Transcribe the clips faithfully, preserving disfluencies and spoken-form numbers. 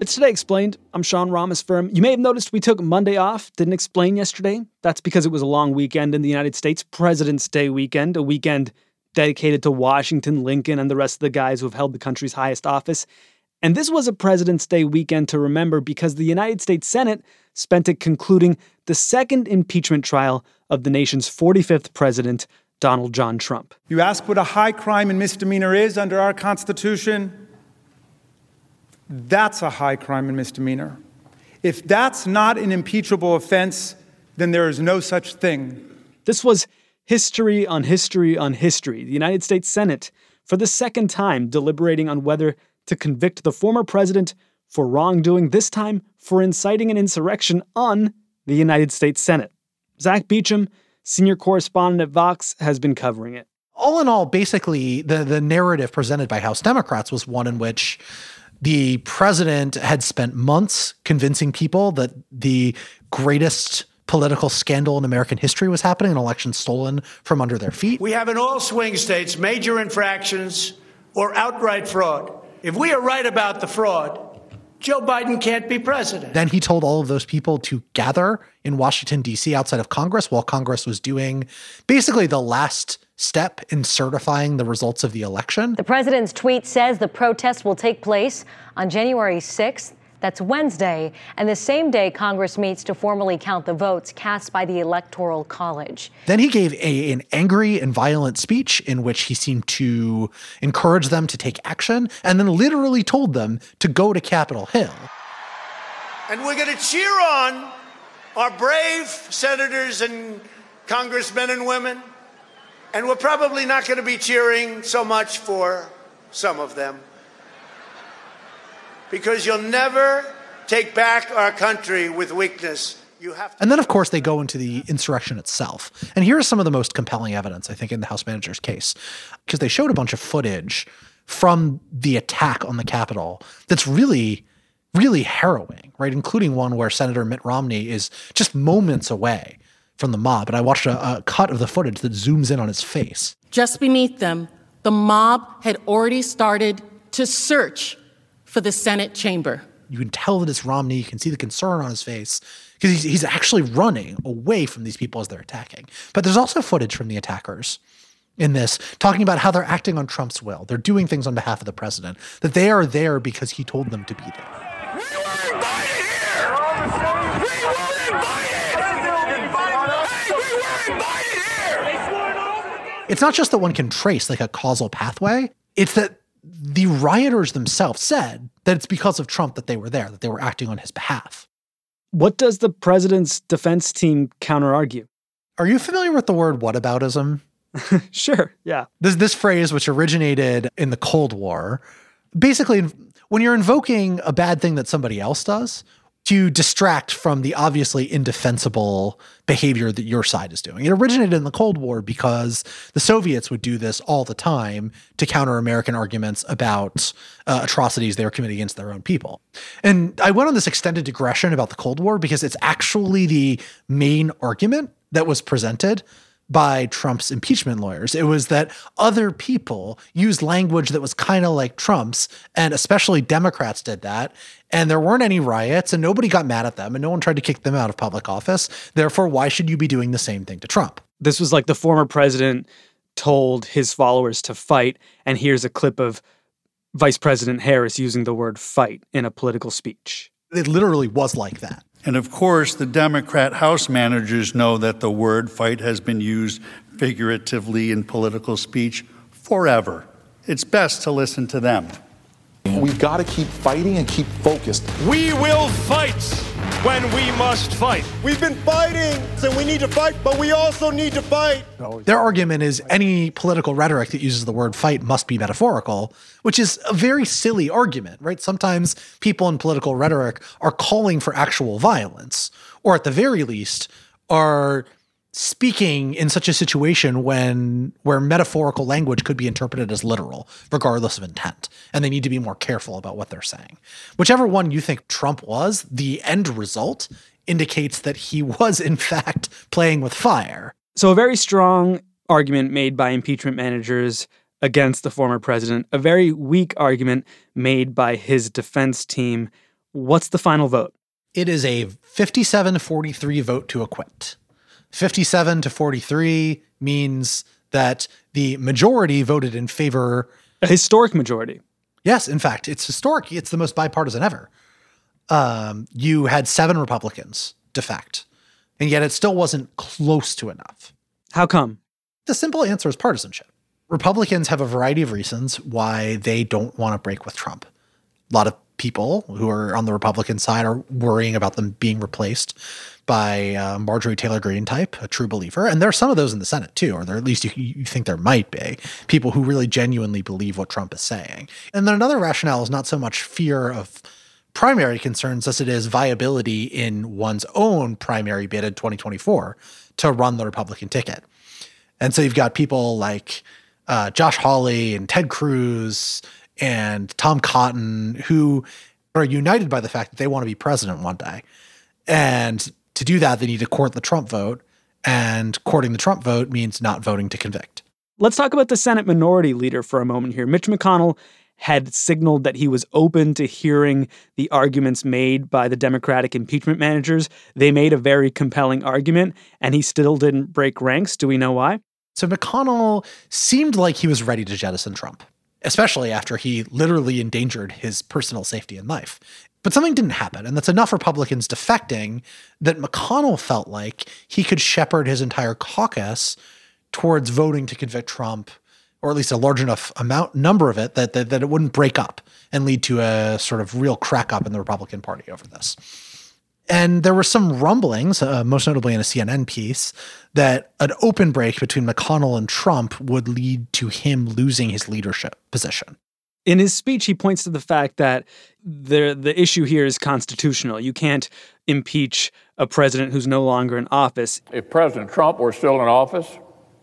It's Today Explained. I'm Sean Rameswaram. You may have noticed we took Monday off, didn't explain yesterday. That's because it was a long weekend in the United States, President's Day weekend, a weekend dedicated to Washington, Lincoln, and the rest of the guys who have held the country's highest office. And this was a President's Day weekend to remember because the United States Senate spent it concluding the second impeachment trial of the nation's forty-fifth president, Donald John Trump. You ask what a high crime and misdemeanor is under our Constitution? That's a high crime and misdemeanor. If that's not an impeachable offense, then there is no such thing. This was history on history on history. The United States Senate, for the second time, deliberating on whether to convict the former president for wrongdoing, this time for inciting an insurrection on the United States Senate. Zach Beecham, senior correspondent at Vox, has been covering it. All in all, basically, the, the narrative presented by House Democrats was one in which the president had spent months convincing people that the greatest political scandal in American history was happening, an election stolen from under their feet. We have in all swing states major infractions or outright fraud. If we are right about the fraud, Joe Biden can't be president. Then he told all of those people to gather in Washington, D C outside of Congress while Congress was doing basically the last step in certifying the results of the election. The president's tweet says the protest will take place on January sixth. That's Wednesday, and the same day Congress meets to formally count the votes cast by the Electoral College. Then he gave a, an angry and violent speech in which he seemed to encourage them to take action and then literally told them to go to Capitol Hill. And we're going to cheer on our brave senators and congressmen and women, and we're probably not going to be cheering so much for some of them. Because you'll never take back our country with weakness. You have to. And then, of course, they go into the insurrection itself. And here's some of the most compelling evidence, I think, in the House manager's case, because they showed a bunch of footage from the attack on the Capitol that's really, really harrowing, right? Including one where Senator Mitt Romney is just moments away from the mob. And I watched a, a cut of the footage that zooms in on his face. Just beneath them, the mob had already started to search for the Senate chamber. You can tell that it's Romney. You can see the concern on his face because he's, he's actually running away from these people as they're attacking. But there's also footage from the attackers in this talking about how they're acting on Trump's will. They're doing things on behalf of the president, that they are there because he told them to be there. We were invited here! We were invited! Hey, we were invited here! It's not just that one can trace like a causal pathway. It's that the rioters themselves said that it's because of Trump that they were there, that they were acting on his behalf. What does the president's defense team counter-argue? Are you familiar with the word whataboutism? Sure, yeah. This this phrase, which originated in the Cold War, basically when you're invoking a bad thing that somebody else does to distract from the obviously indefensible behavior that your side is doing. It originated in the Cold War because the Soviets would do this all the time to counter American arguments about uh, atrocities they were committing against their own people. And I went on this extended digression about the Cold War because it's actually the main argument that was presented by Trump's impeachment lawyers. It was that other people used language that was kind of like Trump's, and especially Democrats did that. And there weren't any riots and nobody got mad at them and no one tried to kick them out of public office. Therefore, why should you be doing the same thing to Trump? This was like the former president told his followers to fight. And here's a clip of Vice President Harris using the word fight in a political speech. It literally was like that. And of course, the Democrat House managers know that the word fight has been used figuratively in political speech forever. It's best to listen to them. We've got to keep fighting and keep focused. We will fight when we must fight. We've been fighting, so we need to fight, but we also need to fight. Their argument is any political rhetoric that uses the word fight must be metaphorical, which is a very silly argument, right? Sometimes people in political rhetoric are calling for actual violence, or at the very least are speaking in such a situation when where metaphorical language could be interpreted as literal, regardless of intent. And they need to be more careful about what they're saying. Whichever one you think Trump was, the end result indicates that he was, in fact, playing with fire. So a very strong argument made by impeachment managers against the former president, a very weak argument made by his defense team. What's the final vote? It is a fifty-seven forty-three vote to acquit. fifty-seven to forty-three means that the majority voted in favor. A historic majority. Yes, in fact, it's historic. It's the most bipartisan ever. Um, you had seven Republicans defect, and yet it still wasn't close to enough. How come? The simple answer is partisanship. Republicans have a variety of reasons why they don't want to break with Trump. A lot of people who are on the Republican side are worrying about them being replaced by uh, Marjorie Taylor Greene type, a true believer. And there are some of those in the Senate too, or there, at least you, you think there might be people who really genuinely believe what Trump is saying. And then another rationale is not so much fear of primary concerns as it is viability in one's own primary bid in twenty twenty-four to run the Republican ticket. And so you've got people like uh, Josh Hawley and Ted Cruz and Tom Cotton who are united by the fact that they want to be president one day. And to do that, they need to court the Trump vote. And courting the Trump vote means not voting to convict. Let's talk about the Senate Minority Leader for a moment here. Mitch McConnell had signaled that he was open to hearing the arguments made by the Democratic impeachment managers. They made a very compelling argument, and he still didn't break ranks. Do we know why? So McConnell seemed like he was ready to jettison Trump, especially after he literally endangered his personal safety and life. But something didn't happen, and that's enough Republicans defecting that McConnell felt like he could shepherd his entire caucus towards voting to convict Trump, or at least a large enough amount number of it that, that, that it wouldn't break up and lead to a sort of real crack up in the Republican Party over this. And there were some rumblings, uh, most notably in a C N N piece, that an open break between McConnell and Trump would lead to him losing his leadership position. In his speech, he points to the fact that the the issue here is constitutional. You can't impeach a president who's no longer in office. If President Trump were still in office,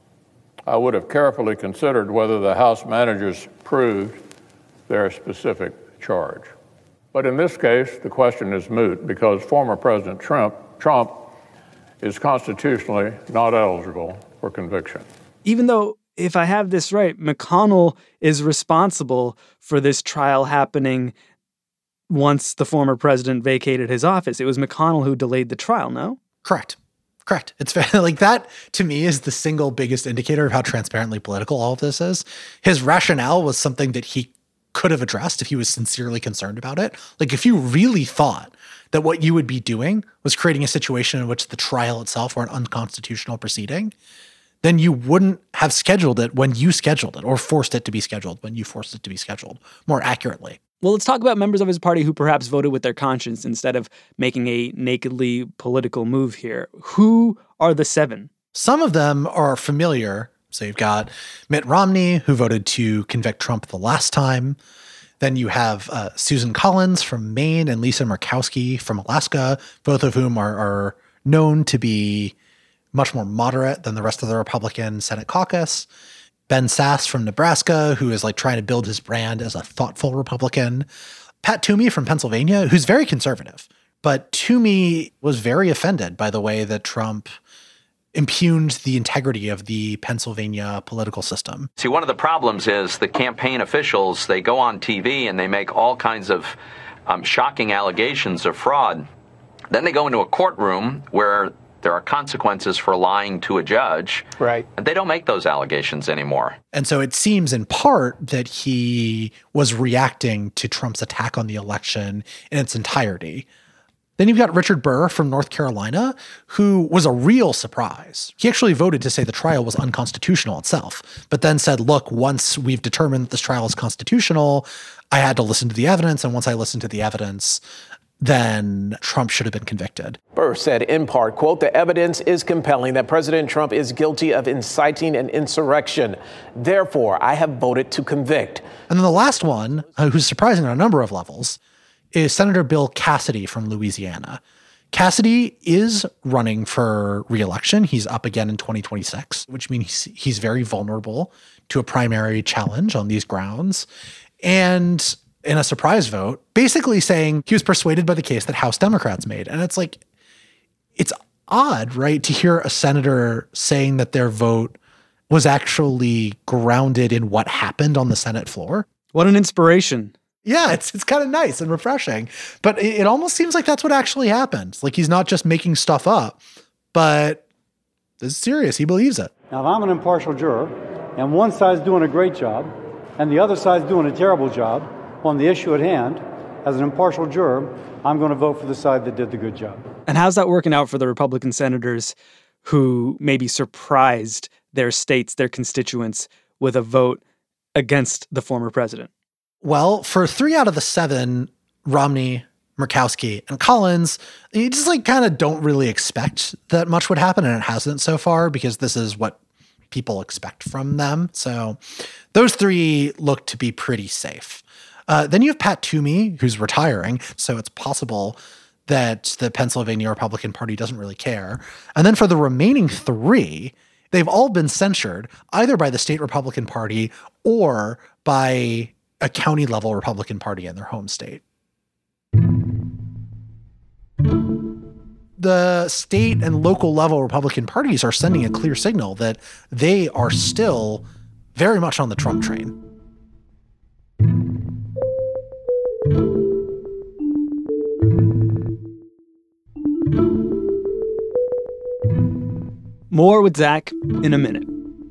I would have carefully considered whether the House managers proved their specific charge. But in this case, the question is moot because former President Trump, Trump is constitutionally not eligible for conviction. Even though, if I have this right, McConnell is responsible for this trial happening once the former president vacated his office. It was McConnell who delayed the trial, no? Correct. Correct. It's like that, to me, is the single biggest indicator of how transparently political all of this is. His rationale was something that he could have addressed if he was sincerely concerned about it. Like if you really thought that what you would be doing was creating a situation in which the trial itself were an unconstitutional proceeding, then you wouldn't have scheduled it when you scheduled it or forced it to be scheduled when you forced it to be scheduled more accurately. Well, let's talk about members of his party who perhaps voted with their conscience instead of making a nakedly political move here. Who are the seven? Some of them are familiar. So you've got Mitt Romney, who voted to convict Trump the last time. Then you have uh, Susan Collins from Maine and Lisa Murkowski from Alaska, both of whom are, are known to be much more moderate than the rest of the Republican Senate caucus. Ben Sasse from Nebraska, who is like trying to build his brand as a thoughtful Republican. Pat Toomey from Pennsylvania, who's very conservative. But Toomey was very offended by the way that Trump impugned the integrity of the Pennsylvania political system. See, one of the problems is the campaign officials, they go on T V and they make all kinds of um, shocking allegations of fraud. Then they go into a courtroom where there are consequences for lying to a judge. Right. And they don't make those allegations anymore. And so it seems in part that he was reacting to Trump's attack on the election in its entirety. Then you've got Richard Burr from North Carolina, who was a real surprise. He actually voted to say the trial was unconstitutional itself, but then said, look, once we've determined that this trial is constitutional, I had to listen to the evidence. And once I listened to the evidence, then Trump should have been convicted. Burr said in part, quote, the evidence is compelling that President Trump is guilty of inciting an insurrection. Therefore, I have voted to convict. And then the last one, uh, who's surprising on a number of levels, is Senator Bill Cassidy from Louisiana. Cassidy is running for re-election. He's up again in twenty twenty-six, which means he's, he's very vulnerable to a primary challenge on these grounds. And in a surprise vote, basically saying he was persuaded by the case that House Democrats made. And it's like, it's odd, right, to hear a senator saying that their vote was actually grounded in what happened on the Senate floor. What an inspiration. Yeah, it's it's kind of nice and refreshing. But it, it almost seems like that's what actually happened. Like he's not just making stuff up, but this is serious. He believes it. Now, if I'm an impartial juror and one side's doing a great job and the other side's doing a terrible job on the issue at hand, as an impartial juror, I'm going to vote for the side that did the good job. And how's that working out for the Republican senators who maybe surprised their states, their constituents, with a vote against the former president? Well, for three out of the seven, Romney, Murkowski, and Collins, you just like kind of don't really expect that much would happen, and it hasn't so far because this is what people expect from them. So those three look to be pretty safe. Uh, then you have Pat Toomey, who's retiring, so it's possible that the Pennsylvania Republican Party doesn't really care. And then for the remaining three, they've all been censured either by the state Republican Party or by a county level Republican Party in their home state. The state and local level Republican parties are sending a clear signal that they are still very much on the Trump train. More with Zach in a minute.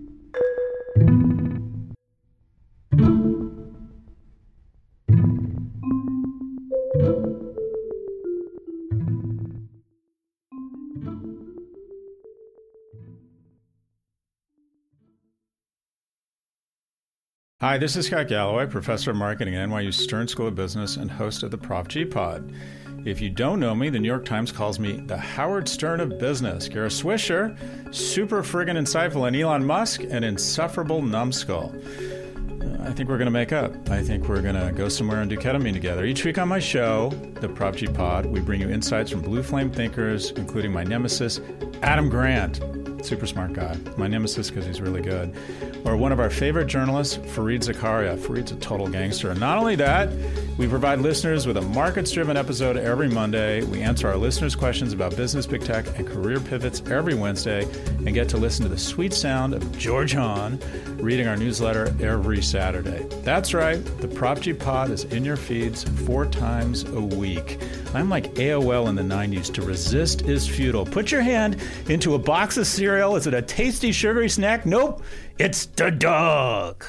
Hi, this is Scott Galloway, professor of marketing at N Y U Stern School of Business and host of the Prop G Pod. If you don't know me, the New York Times calls me the Howard Stern of business. Kara Swisher, super friggin' insightful, and Elon Musk, an insufferable numbskull. Uh, I think we're going to make up. I think we're going to go somewhere and do ketamine together. Each week on my show, the Prop G Pod, we bring you insights from blue flame thinkers, including my nemesis, Adam Grant. Super smart guy. My nemesis because he's really good. Or one of our favorite journalists, Fareed Zakaria. Fareed's a total gangster. And not only that, we provide listeners with a markets-driven episode every Monday. We answer our listeners' questions about business, big tech, and career pivots every Wednesday, and get to listen to the sweet sound of George Hahn reading our newsletter every Saturday. That's right. The Prop G Pod is in your feeds four times a week. I'm like A O L in the nineties. To resist is futile. Put your hand into a box of cereal. Is it a tasty, sugary snack? Nope. It's the dog.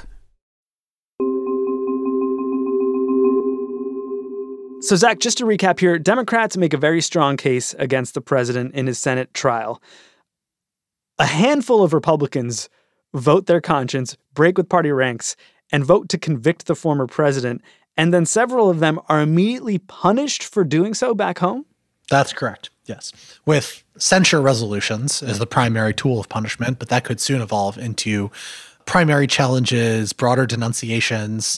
So, Zach, just to recap here, Democrats make a very strong case against the president in his Senate trial. A handful of Republicans vote their conscience, break with party ranks, and vote to convict the former president. And then several of them are immediately punished for doing so back home? That's correct, yes. With censure resolutions as the primary tool of punishment, but that could soon evolve into primary challenges, broader denunciations.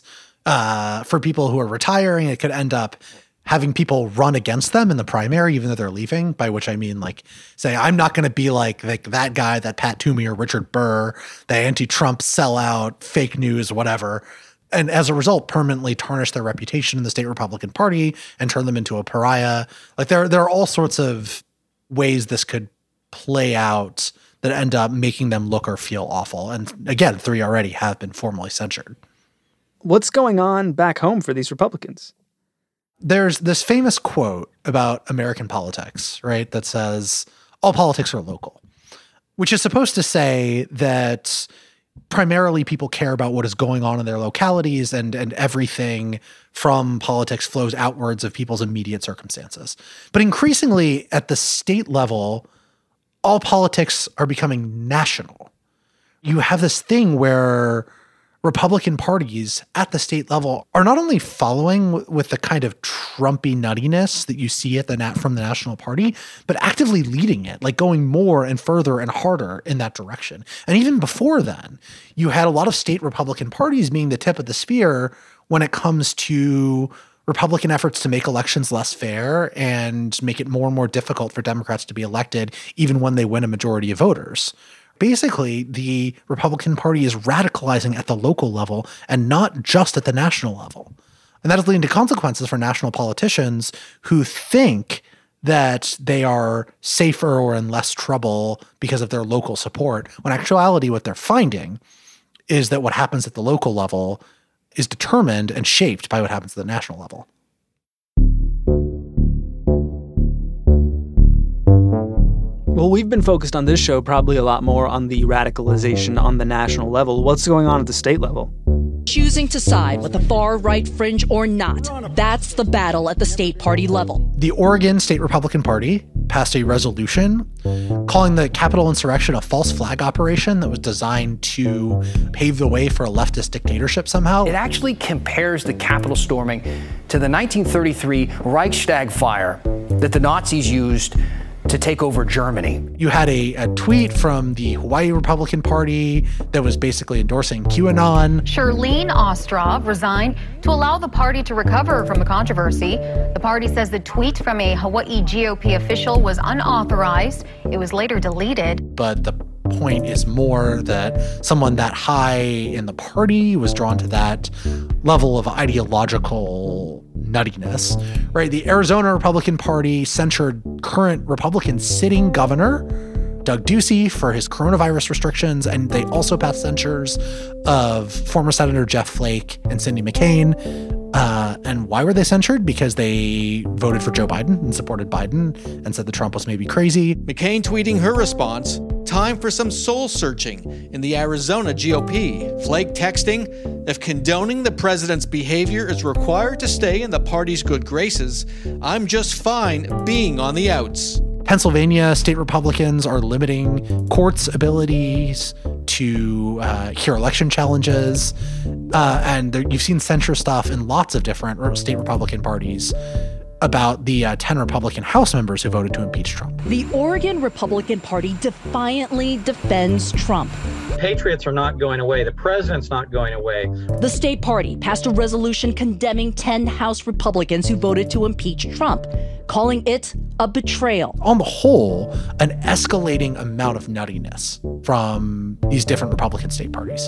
Uh, for people who are retiring, it could end up having people run against them in the primary, even though they're leaving, by which I mean, like, say, I'm not going to be like, like that guy, that Pat Toomey or Richard Burr, the anti-Trump sellout, fake news, whatever. And as a result, permanently tarnish their reputation in the state Republican Party and turn them into a pariah. Like there, there are all sorts of ways this could play out that end up making them look or feel awful. And again, three already have been formally censured. What's going on back home for these Republicans? There's this famous quote about American politics, right, that says, all politics are local, which is supposed to say that primarily people care about what is going on in their localities, and, and everything from politics flows outwards of people's immediate circumstances. But increasingly at the state level, all politics are becoming national. You have this thing where Republican parties at the state level are not only following w- with the kind of Trumpy nuttiness that you see at the nat- from the National Party, but actively leading it, like going more and further and harder in that direction. And even before then, you had a lot of state Republican parties being the tip of the spear when it comes to Republican efforts to make elections less fair and make it more and more difficult for Democrats to be elected, even when they win a majority of voters. Basically, the Republican Party is radicalizing at the local level and not just at the national level. And that is leading to consequences for national politicians who think that they are safer or in less trouble because of their local support, when in actuality what they're finding is that what happens at the local level is determined and shaped by what happens at the national level. Well, we've been focused on this show probably a lot more on the radicalization on the national level. What's going on at the state level? Choosing to side with the far-right fringe or not, that's the battle at the state party level. The Oregon State Republican Party passed a resolution calling the Capitol insurrection a false flag operation that was designed to pave the way for a leftist dictatorship somehow. It actually compares the Capitol storming to the nineteen thirty-three Reichstag fire that the Nazis used to take over Germany. You had a, a tweet from the Hawaii Republican Party that was basically endorsing QAnon. Shirlene Ostrov resigned to allow the party to recover from the controversy. The party says the tweet from a Hawaii G O P official was unauthorized. It was later deleted. But the point is more that someone that high in the party was drawn to that level of ideological nuttiness, right? The Arizona Republican Party censured current Republican sitting governor Doug Ducey for his coronavirus restrictions, and they also passed censures of former Senator Jeff Flake and Cindy McCain. Uh, and why were they censured? Because they voted for Joe Biden and supported Biden and said that Trump was maybe crazy. McCain tweeting her response, "Time for some soul searching in the Arizona G O P." Flake texting, "If condoning the president's behavior is required to stay in the party's good graces, I'm just fine being on the outs." Pennsylvania state Republicans are limiting courts' abilities to uh, hear election challenges. Uh, and there, you've seen censure stuff in lots of different state Republican parties about the uh, ten Republican House members who voted to impeach Trump. The Oregon Republican Party defiantly defends Trump. Patriots are not going away. The president's not going away. The state party passed a resolution condemning ten House Republicans who voted to impeach Trump, calling it a betrayal. On the whole, an escalating amount of nuttiness from these different Republican state parties.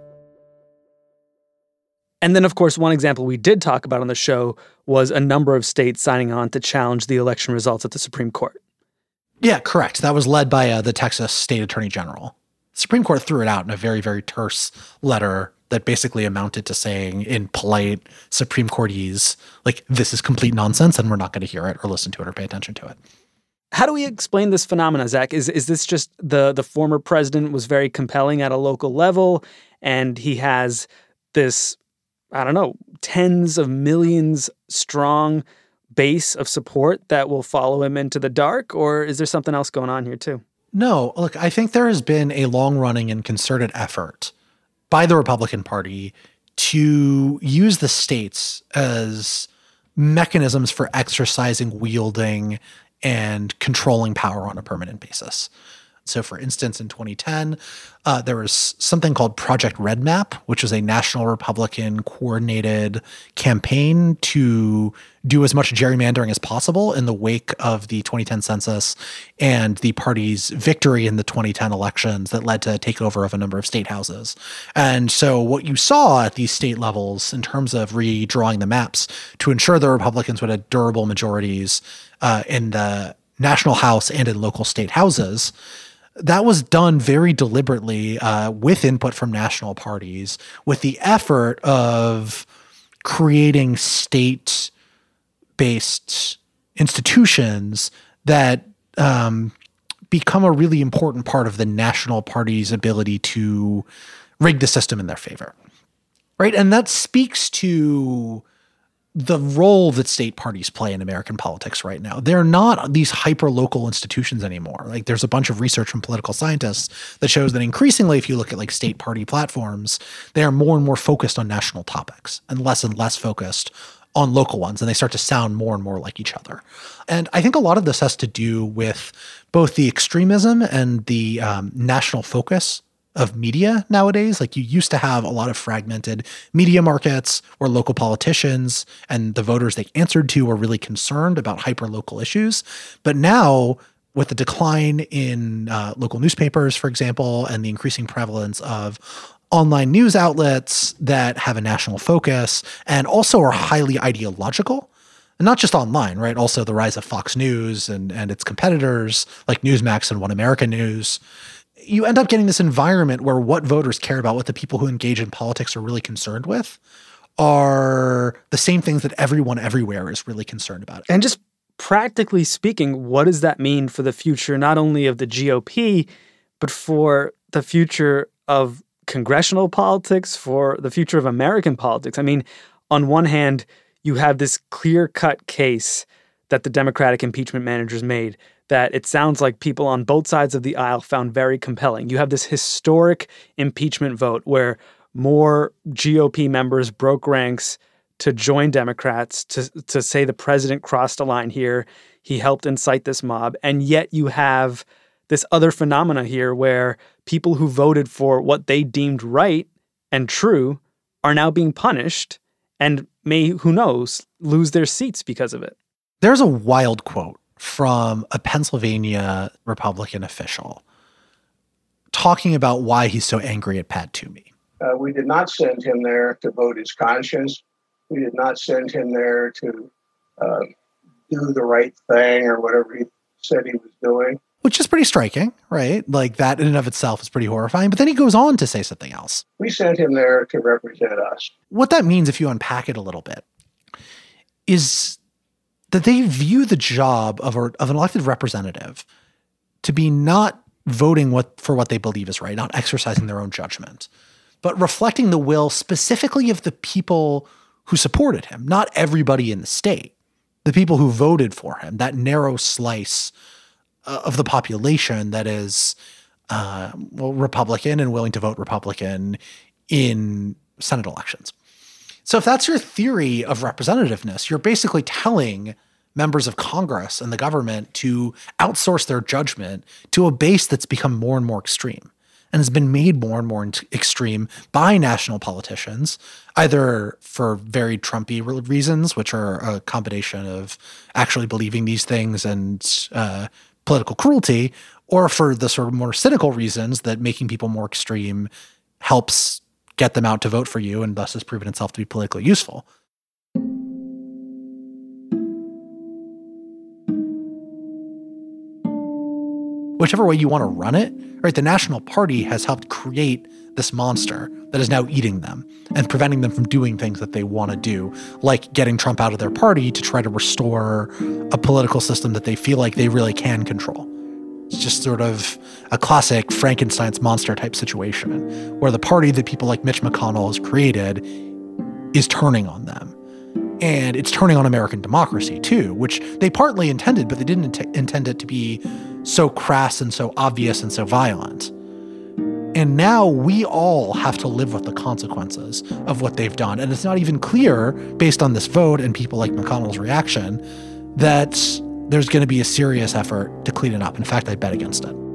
And then, of course, one example we did talk about on the show was a number of states signing on to challenge the election results at the Supreme Court. Yeah, correct. That was led by uh, the Texas State Attorney General. The Supreme Court threw it out in a very, very terse letter that basically amounted to saying in polite Supreme Courtese, like, this is complete nonsense and we're not going to hear it or listen to it or pay attention to it. How do we explain this phenomenon, Zach? Is is this just the the former president was very compelling at a local level and he has this, I don't know, tens of millions strong base of support that will follow him into the dark? Or is there something else going on here too? No, look, I think there has been a long-running and concerted effort by the Republican Party to use the states as mechanisms for exercising, wielding, and controlling power on a permanent basis. So, for instance, in twenty ten, uh, there was something called Project Red Map, which was a national Republican coordinated campaign to do as much gerrymandering as possible in the wake of the twenty ten census and the party's victory in the twenty ten elections that led to a takeover of a number of state houses. And so what you saw at these state levels in terms of redrawing the maps to ensure the Republicans would have durable majorities uh, in the national house and in local state houses, that was done very deliberately uh, with input from national parties, with the effort of creating state-based institutions that um, become a really important part of the national party's ability to rig the system in their favor, right? And that speaks to the role that state parties play in American politics right now. They're not these hyper-local institutions anymore. Like, there's a bunch of research from political scientists that shows that increasingly, if you look at like state party platforms, they are more and more focused on national topics and less and less focused on local ones. And they start to sound more and more like each other. And I think a lot of this has to do with both the extremism and the um, national focus of media nowadays. Like, you used to have a lot of fragmented media markets where local politicians and the voters they answered to were really concerned about hyper-local issues. But now, with the decline in uh, local newspapers, for example, and the increasing prevalence of online news outlets that have a national focus and also are highly ideological, and not just online, right? Also the rise of Fox News and, and its competitors like Newsmax and One America News, you end up getting this environment where what voters care about, what the people who engage in politics are really concerned with, are the same things that everyone everywhere is really concerned about. And just practically speaking, what does that mean for the future, not only of the G O P, but for the future of congressional politics, for the future of American politics? I mean, on one hand, you have this clear-cut case that the Democratic impeachment managers made that it sounds like people on both sides of the aisle found very compelling. You have this historic impeachment vote where more G O P members broke ranks to join Democrats, to, to say the president crossed a line here. He helped incite this mob. And yet you have this other phenomena here where people who voted for what they deemed right and true are now being punished and may, who knows, lose their seats because of it. There's a wild quote from a Pennsylvania Republican official talking about why he's so angry at Pat Toomey. Uh, we did not send him there to vote his conscience. We did not send him there to uh, do the right thing or whatever he said he was doing. Which is pretty striking, right? Like that in and of itself is pretty horrifying. But then he goes on to say something else. We sent him there to represent us. What that means, if you unpack it a little bit, is that they view the job of, a, of an elected representative to be not voting what for what they believe is right, not exercising their own judgment, but reflecting the will specifically of the people who supported him, not everybody in the state, the people who voted for him, that narrow slice uh, of the population that is uh, well, Republican and willing to vote Republican in Senate elections. So if that's your theory of representativeness, you're basically telling members of Congress and the government to outsource their judgment to a base that's become more and more extreme and has been made more and more extreme by national politicians, either for very Trumpy reasons, which are a combination of actually believing these things and uh, political cruelty, or for the sort of more cynical reasons that making people more extreme helps get them out to vote for you and thus has proven itself to be politically useful. Whichever way you want to run it, right? The National Party has helped create this monster that is now eating them and preventing them from doing things that they want to do, like getting Trump out of their party to try to restore a political system that they feel like they really can control. It's just sort of a classic Frankenstein's monster type situation where the party that people like Mitch McConnell has created is turning on them. And it's turning on American democracy too, which they partly intended, but they didn't int- intend it to be so crass and so obvious and so violent. And now we all have to live with the consequences of what they've done. And it's not even clear, based on this vote and people like McConnell's reaction, that there's going to be a serious effort to clean it up. In fact, I bet against it.